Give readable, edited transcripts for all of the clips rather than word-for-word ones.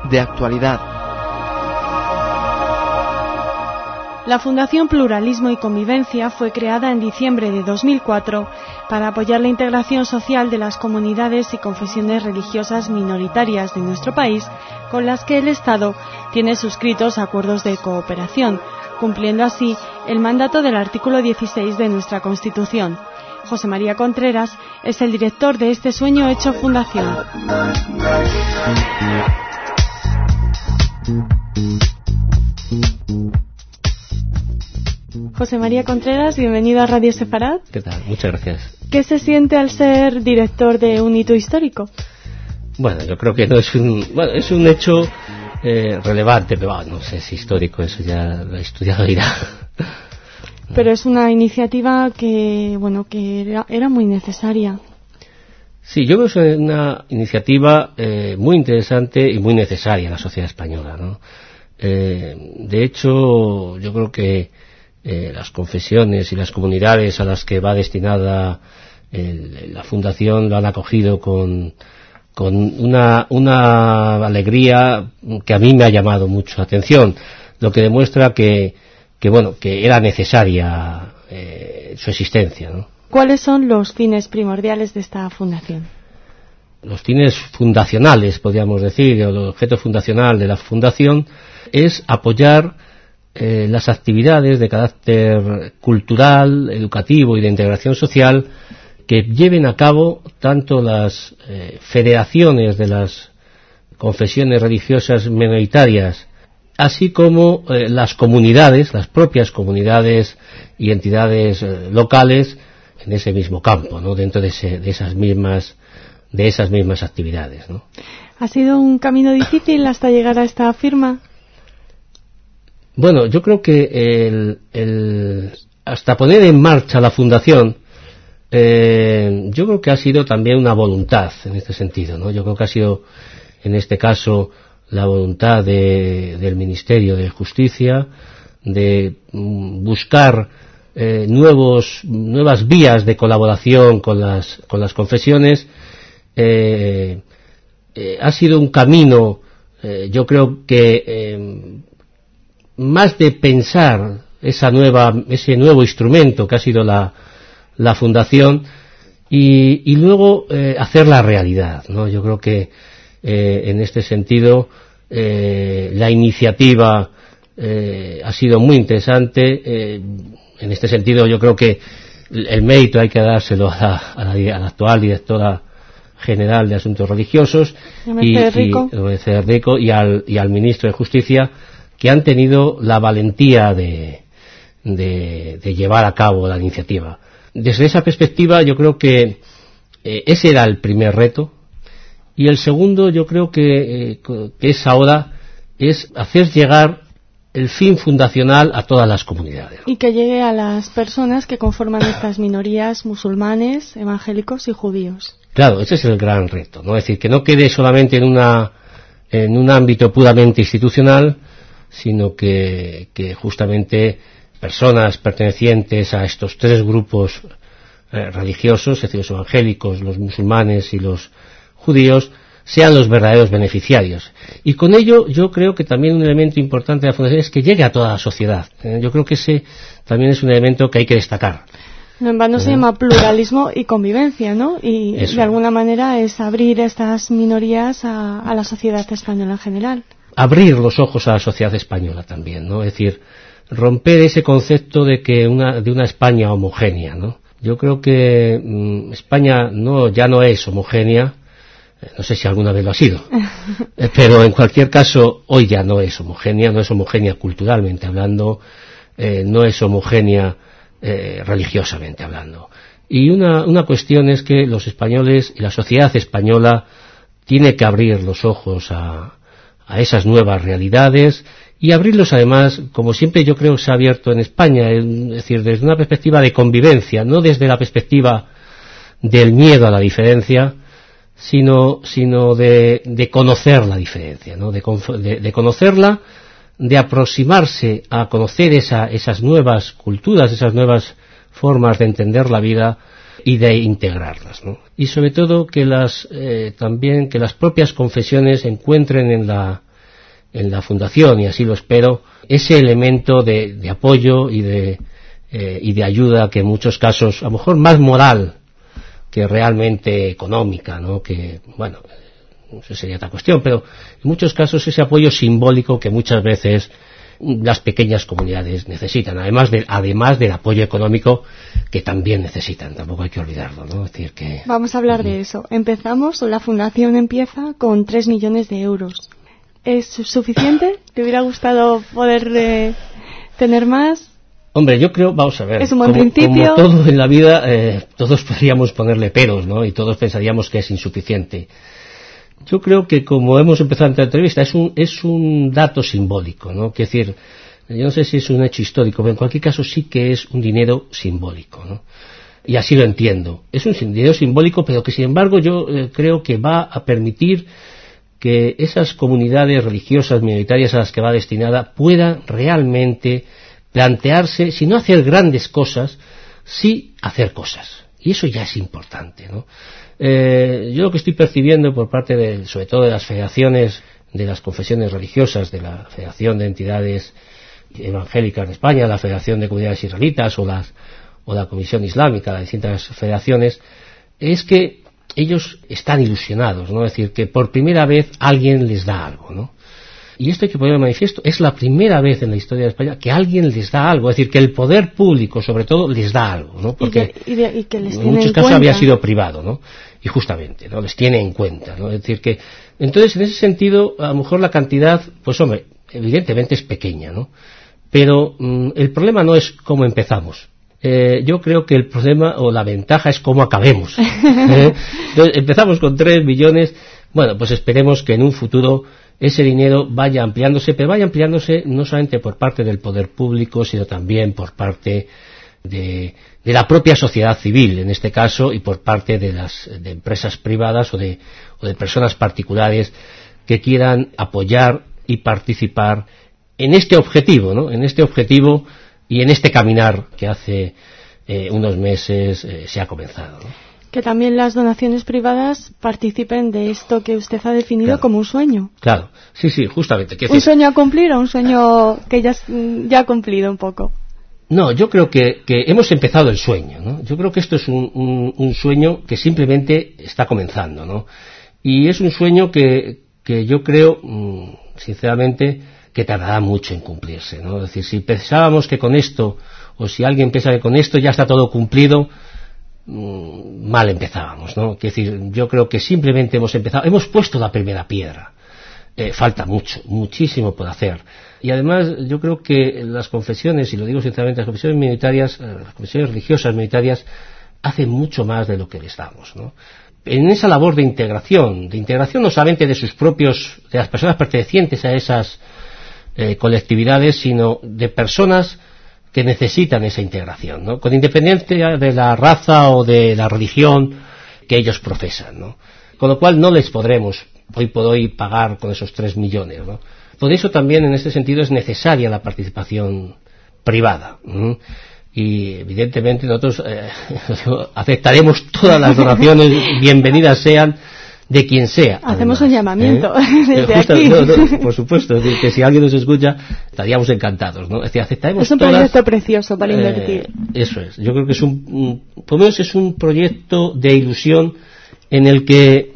de actualidad. La Fundación Pluralismo y Convivencia fue creada en diciembre de 2004 para apoyar la integración social de las comunidades y confesiones religiosas minoritarias de nuestro país, con las que el Estado tiene suscritos acuerdos de cooperación, cumpliendo así el mandato del artículo 16 de nuestra Constitución. José María Contreras es el director de este Sueño Hecho Fundación. José María Contreras, bienvenido a Radio Sefarad. ¿Qué tal? Muchas gracias. ¿Qué se siente al ser director de un hito histórico? Bueno, yo creo que no es es un hecho relevante, pero no sé si histórico, eso ya lo he estudiado irá. Pero es una iniciativa que era muy necesaria. Sí, yo creo que es una iniciativa muy interesante y muy necesaria en la sociedad española, ¿no? De hecho, yo creo que las confesiones y las comunidades a las que va destinada la Fundación lo han acogido con una alegría que a mí me ha llamado mucho la atención, lo que demuestra que era necesaria su existencia, ¿no? ¿Cuáles son los fines primordiales de esta fundación? Los fines fundacionales, podríamos decir, o el objeto fundacional de la fundación es apoyar las actividades de carácter cultural, educativo y de integración social que lleven a cabo tanto las federaciones de las confesiones religiosas minoritarias, así como las comunidades, las propias comunidades y entidades locales en ese mismo campo, ¿no? Dentro de esas mismas actividades, ¿no? ¿Ha sido un camino difícil hasta llegar a esta firma? Bueno, yo creo que hasta poner en marcha la fundación, yo creo que ha sido también una voluntad en este sentido, ¿no? Yo creo que ha sido, en este caso, la voluntad del Ministerio de Justicia de buscar nuevas vías de colaboración con las confesiones. Ha sido un camino, yo creo que más de pensar ese nuevo instrumento que ha sido la fundación y luego hacer la realidad, ¿no? Yo creo que en este sentido la iniciativa ha sido muy interesante. En este sentido yo creo que el mérito hay que dárselo a la actual directora general de Asuntos Religiosos y al ministro de Justicia, que han tenido la valentía de llevar a cabo la iniciativa. Desde esa perspectiva yo creo que ese era el primer reto, y el segundo yo creo que es ahora hacer llegar el fin fundacional a todas las comunidades. Y que llegue a las personas que conforman estas minorías musulmanes, evangélicos y judíos. Claro, ese es el gran reto, ¿no? Es decir, que no quede solamente en un ámbito puramente institucional, sino que justamente personas pertenecientes a estos tres grupos religiosos, es decir, los evangélicos, los musulmanes y los judíos, sean los verdaderos beneficiarios. Y con ello yo creo que también un elemento importante de la fundación es que llegue a toda la sociedad. Yo creo que ese también es un elemento que hay que destacar. No en vano se llama pluralismo y convivencia, ¿no? Y eso, de alguna manera, es abrir estas minorías a la sociedad española en general. Abrir los ojos a la sociedad española también, ¿no? Es decir, romper ese concepto de una España homogénea, ¿no? Yo creo que España ya no es homogénea, no sé si alguna vez lo ha sido, pero en cualquier caso hoy ya no es homogénea culturalmente hablando, no es homogénea religiosamente hablando. Y una cuestión es que los españoles y la sociedad española tiene que abrir los ojos a esas nuevas realidades y abrirlos además, como siempre yo creo que se ha abierto en España, es decir, desde una perspectiva de convivencia, no desde la perspectiva del miedo a la diferencia, sino de conocer la diferencia, ¿no? De conocerla, de aproximarse a conocer esas nuevas culturas, esas nuevas formas de entender la vida y de integrarlas, ¿no? Y sobre todo que las propias confesiones encuentren en la en la fundación, y así lo espero, ese elemento de apoyo y de ayuda que en muchos casos, a lo mejor más moral que realmente económica, ¿no? Que, bueno, eso sería otra cuestión, pero en muchos casos ese apoyo simbólico que muchas veces las pequeñas comunidades necesitan, además del apoyo económico que también necesitan, tampoco hay que olvidarlo, ¿no? Es decir que... Vamos a hablar de eso. Empezamos, la fundación empieza con 3 millones de euros. ¿Es suficiente? ¿Te hubiera gustado poder tener más? Hombre, yo creo, vamos a ver, es un buen principio. Como todo en la vida, todos podríamos ponerle peros, ¿no? Y todos pensaríamos que es insuficiente. Yo creo que, como hemos empezado en la entrevista, es un dato simbólico, ¿no? Quiero decir, yo no sé si es un hecho histórico, pero en cualquier caso sí que es un dinero simbólico, ¿no? Y así lo entiendo. Es un dinero simbólico, pero que sin embargo yo creo que va a permitir que esas comunidades religiosas minoritarias a las que va destinada puedan realmente plantearse, si no hacer grandes cosas, sí hacer cosas. Y eso ya es importante, ¿no? Yo lo que estoy percibiendo por parte sobre todo de las federaciones de las confesiones religiosas, de la Federación de Entidades Evangélicas de España, la Federación de Comunidades Israelitas o la Comisión Islámica, las distintas federaciones, es que ellos están ilusionados, ¿no? Es decir, que por primera vez alguien les da algo, ¿no? Y esto hay que poner de manifiesto, es la primera vez en la historia de España que alguien les da algo, es decir, que el poder público, sobre todo, les da algo, ¿no? Porque y que les en tiene muchos en casos cuenta. había sido privado, ¿no? Y justamente, ¿no? Les tiene en cuenta, ¿no? Es decir, que, entonces, en ese sentido, a lo mejor la cantidad, pues hombre, evidentemente es pequeña, ¿no? Pero el problema no es cómo empezamos. Yo creo que el problema o la ventaja es cómo acabemos. Entonces, empezamos con 3 millones, bueno, pues esperemos que en un futuro ese dinero vaya ampliándose, pero vaya ampliándose no solamente por parte del poder público, sino también por parte de la propia sociedad civil, en este caso, y por parte de empresas privadas o de personas particulares que quieran apoyar y participar en este objetivo, ¿no? En este objetivo y en este caminar que hace unos meses se ha comenzado, ¿no? Que también las donaciones privadas participen de esto que usted ha definido Claro. como un sueño. Claro, sí, justamente. ¿Un sueño a cumplir o un sueño que ya ha cumplido un poco? No, yo creo que hemos empezado el sueño, ¿no? Yo creo que esto es un sueño que simplemente está comenzando, ¿no? Y es un sueño que yo creo, sinceramente, que tardará mucho en cumplirse, ¿no? Es decir, si pensábamos que con esto, o si alguien piensa que con esto ya está todo cumplido, mal empezábamos, ¿no? Es decir, yo creo que simplemente hemos empezado, hemos puesto la primera piedra. Falta muchísimo por hacer. Y además yo creo que las confesiones, y lo digo sinceramente, las confesiones minoritarias, las confesiones religiosas minoritarias, hacen mucho más de lo que les damos, ¿no? En esa labor de integración no solamente de las personas pertenecientes a esas colectividades, sino de personas que necesitan esa integración, ¿no? Con independencia de la raza o de la religión que ellos profesan, ¿no? Con lo cual no les podremos hoy por hoy pagar con esos 3 millones, ¿no? Por eso también en este sentido es necesaria la participación privada, ¿no? Y evidentemente nosotros aceptaremos todas las donaciones, bienvenidas sean, de quien sea. Hacemos además, un llamamiento desde aquí. No, por supuesto, que si alguien nos escucha estaríamos encantados, ¿no? Es decir, aceptaremos es un proyecto precioso para invertir. Eso es, yo creo que es por lo menos es un proyecto de ilusión en el que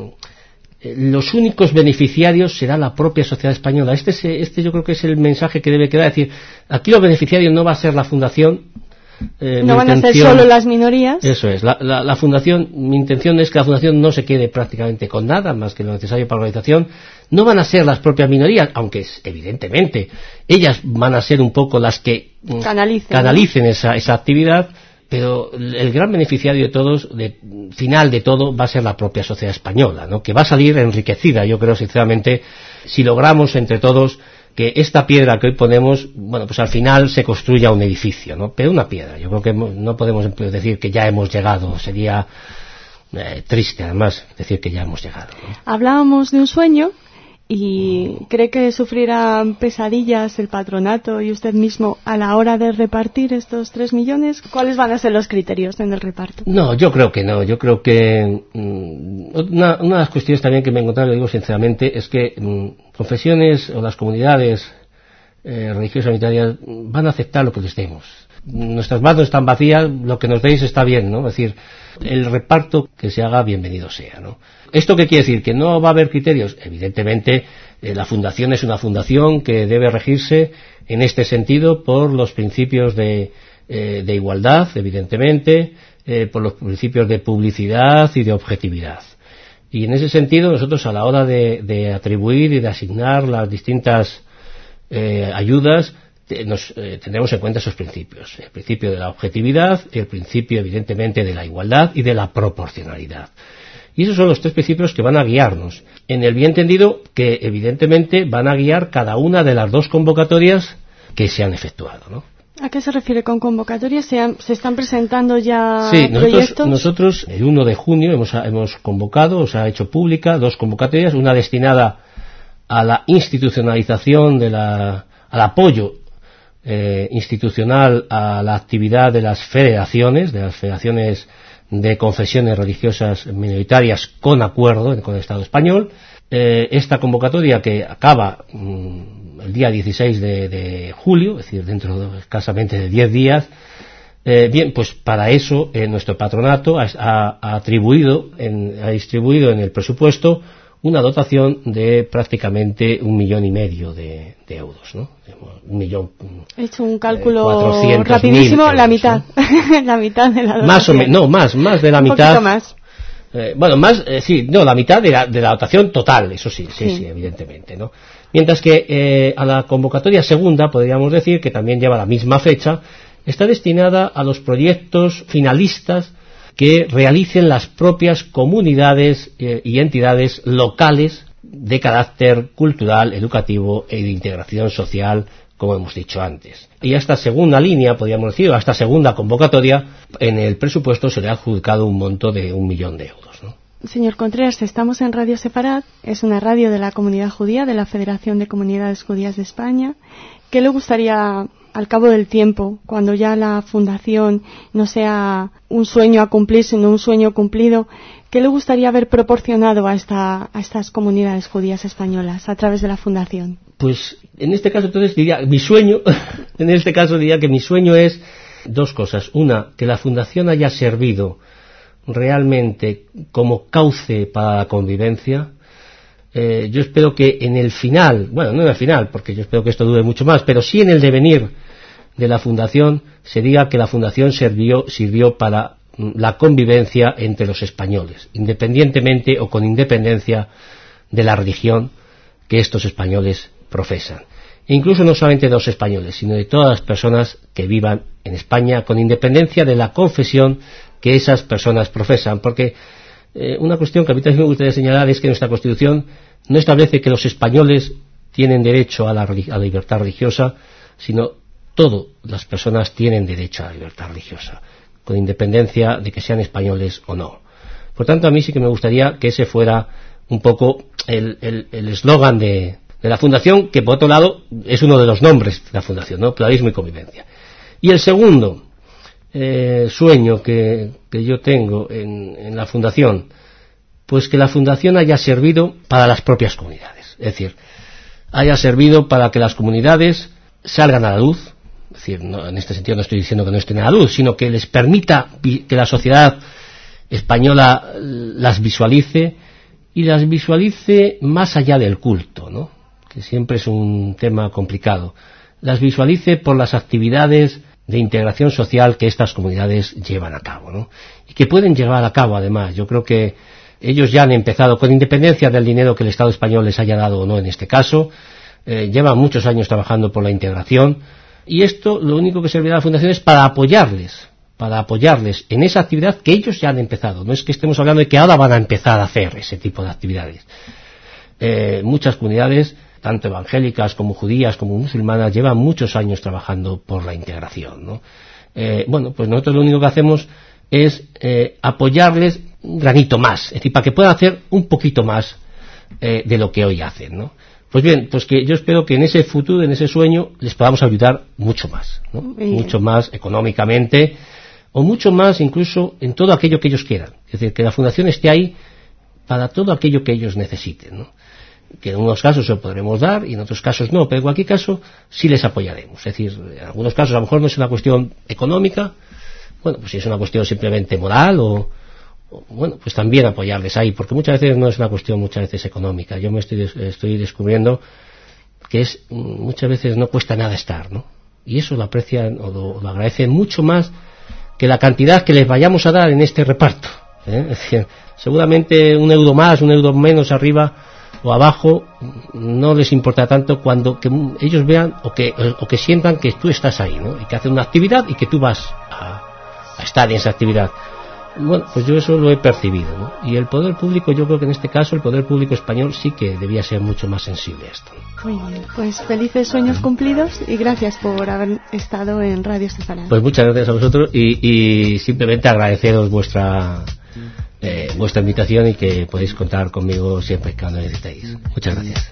los únicos beneficiarios será la propia sociedad española. Este yo creo que es el mensaje que debe quedar. Es decir, aquí los beneficiarios no va a ser la fundación. No van a ser solo las minorías. Eso es. La fundación, mi intención es que la fundación no se quede prácticamente con nada más que lo necesario para la organización. No van a ser las propias minorías, aunque evidentemente ellas van a ser un poco las que canalicen esa actividad. Pero el gran beneficiario de todos, final de todo, va a ser la propia sociedad española, ¿no? Que va a salir enriquecida, yo creo sinceramente, si logramos entre todos que esta piedra que hoy ponemos, bueno, pues al final se construya un edificio, ¿no? Pero una piedra. Yo creo que no podemos decir que ya hemos llegado, sería triste además decir que ya hemos llegado, ¿no? Hablábamos de un sueño. ¿Y cree que sufrirán pesadillas el patronato y usted mismo a la hora de repartir estos 3 millones? ¿Cuáles van a ser los criterios en el reparto? No, yo creo que no. Yo creo que una de las cuestiones también que me he encontrado, lo digo sinceramente, es que confesiones o las comunidades religiosas unitarias van a aceptar lo que les demos. Nuestras manos están vacías, lo que nos deis está bien, ¿no? Es decir, el reparto que se haga, bienvenido sea, ¿no? ¿Esto qué quiere decir? ¿Que no va a haber criterios? Evidentemente, la fundación es una fundación que debe regirse en este sentido por los principios de igualdad, evidentemente, por los principios de publicidad y de objetividad. Y en ese sentido, nosotros a la hora de atribuir y de asignar las distintas ayudas, tendremos en cuenta esos principios: el principio de la objetividad, el principio evidentemente de la igualdad y de la proporcionalidad. Y esos son los tres principios que van a guiarnos, en el bien entendido que evidentemente van a guiar cada una de las dos convocatorias que se han efectuado, ¿no? ¿A qué se refiere con convocatorias? ¿Se están presentando ya proyectos? Nosotros el 1 de junio hemos convocado, o sea, hecho pública 2 convocatorias, una destinada a la institucionalización al apoyo institucional a la actividad de las federaciones de confesiones religiosas minoritarias con acuerdo con el Estado español. Esta convocatoria, que acaba el día 16 de julio, es decir, dentro de escasamente de 10 días, bien, pues para eso nuestro patronato ha distribuido en el presupuesto una dotación de prácticamente 1,5 millones de euros, ¿no? 1 millón. He hecho un cálculo rapidísimo, euros, la mitad, ¿no? La mitad de la dotación. Más o menos, no, más de la mitad. Un poquito más. La mitad de la dotación total, eso sí, evidentemente, ¿no? Mientras que a la convocatoria segunda, podríamos decir, que también lleva la misma fecha, está destinada a los proyectos finalistas que realicen las propias comunidades y entidades locales de carácter cultural, educativo y de integración social, como hemos dicho antes. Y a esta segunda línea, podríamos decir, a esta segunda convocatoria, en el presupuesto se le ha adjudicado un monto de 1 millón de euros, ¿no? Señor Contreras, estamos en Radio Separat, es una radio de la comunidad judía, de la Federación de Comunidades Judías de España. ¿Qué le gustaría, al cabo del tiempo, cuando ya la fundación no sea un sueño a cumplir, sino un sueño cumplido, qué le gustaría haber proporcionado a estas comunidades judías españolas a través de la fundación? Pues en este caso entonces diría que mi sueño es 2 cosas. Una, que la fundación haya servido realmente como cauce para la convivencia. Yo espero que en el final, bueno, no en el final, porque yo espero que esto dure mucho más, pero sí en el devenir de la fundación se diga que la fundación sirvió para la convivencia entre los españoles, independientemente o con independencia de la religión que estos españoles profesan. E incluso no solamente de los españoles, sino de todas las personas que vivan en España, con independencia de la confesión que esas personas profesan. Porque una cuestión que a mí también me gustaría señalar es que nuestra Constitución no establece que los españoles tienen derecho a la libertad religiosa, sino todas las personas tienen derecho a la libertad religiosa, con independencia de que sean españoles o no. Por tanto, a mí sí que me gustaría que ese fuera un poco el eslogan de la Fundación, que por otro lado es uno de los nombres de la Fundación, ¿no? Pluralismo y convivencia. Y el segundo sueño que yo tengo en la Fundación, pues que la Fundación haya servido para las propias comunidades, es decir, haya servido para que las comunidades salgan a la luz. Es decir, no, en este sentido no estoy diciendo que no estén a la luz, sino que les permita que la sociedad española las visualice, y las visualice más allá del culto, ¿no? Que siempre es un tema complicado. Las visualice por las actividades de integración social que estas comunidades llevan a cabo, ¿no? Y que pueden llevar a cabo, además. Yo creo que ellos ya han empezado, con independencia del dinero que el Estado español les haya dado o no en este caso, llevan muchos años trabajando por la integración, y esto lo único que servirá a la Fundación es para apoyarles en esa actividad que ellos ya han empezado. No es que estemos hablando de que ahora van a empezar a hacer ese tipo de actividades. Muchas comunidades, tanto evangélicas como judías como musulmanas, llevan muchos años trabajando por la integración, ¿no? Bueno, pues nosotros lo único que hacemos es apoyarles un granito más, es decir, para que puedan hacer un poquito más de lo que hoy hacen, ¿no? Pues bien, pues que yo espero que en ese futuro, en ese sueño, les podamos ayudar mucho más, ¿no? Mucho más económicamente, o mucho más incluso en todo aquello que ellos quieran. Es decir, que la Fundación esté ahí para todo aquello que ellos necesiten, ¿no? que en unos casos se lo podremos dar y en otros casos no, pero en cualquier caso sí les apoyaremos. Es decir, en algunos casos a lo mejor no es una cuestión económica, bueno, pues si es una cuestión simplemente moral o bueno, pues también apoyarles ahí, porque muchas veces no es una cuestión muchas veces económica. Yo me estoy descubriendo que muchas veces no cuesta nada estar, ¿no? Y eso lo aprecian o lo agradecen mucho más que la cantidad que les vayamos a dar en este reparto, ¿eh? Es decir, seguramente €1 más, €1 menos arriba o abajo no les importa tanto cuando que ellos vean o que sientan que tú estás ahí, ¿no? Y que hacen una actividad y que tú vas a estar en esa actividad. Bueno, pues yo eso lo he percibido, ¿no? Y el poder público, yo creo que en este caso el poder público español sí que debía ser mucho más sensible a esto. Muy bien, pues felices sueños cumplidos y gracias por haber estado en Radio Estefanal. Pues muchas gracias a vosotros y simplemente agradeceros vuestra invitación y que podéis contar conmigo siempre que lo necesitéis. Muchas gracias.